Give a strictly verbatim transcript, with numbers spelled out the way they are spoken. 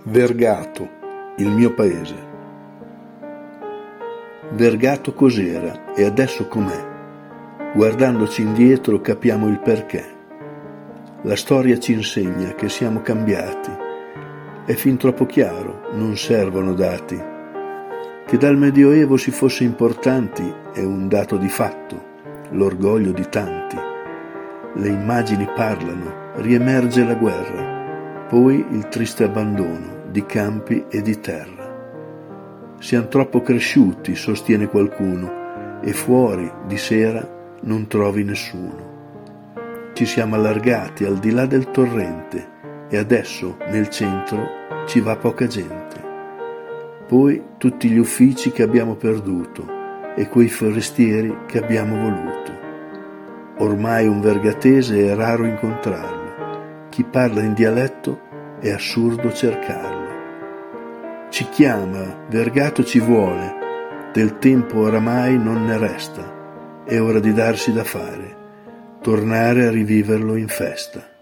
Vergato, il mio paese. Vergato cos'era e adesso com'è? Guardandoci indietro capiamo il perché. La storia ci insegna che siamo cambiati. È fin troppo chiaro, non servono dati. Che dal Medioevo si fosse importanti è un dato di fatto, l'orgoglio di tanti. Le immagini parlano, riemerge la guerra, poi il triste abbandono di campi e di terra. Siamo troppo cresciuti, sostiene qualcuno, e fuori di sera non trovi nessuno. Ci siamo allargati al di là del torrente e adesso nel centro ci va poca gente. Poi tutti gli uffici che abbiamo perduto e quei forestieri che abbiamo voluto. Ormai un vergatese è raro incontrarlo. Chi parla in dialetto è assurdo cercarlo. Ci chiama, Vergato ci vuole, del tempo oramai non ne resta. È ora di darsi da fare, tornare a riviverlo in festa.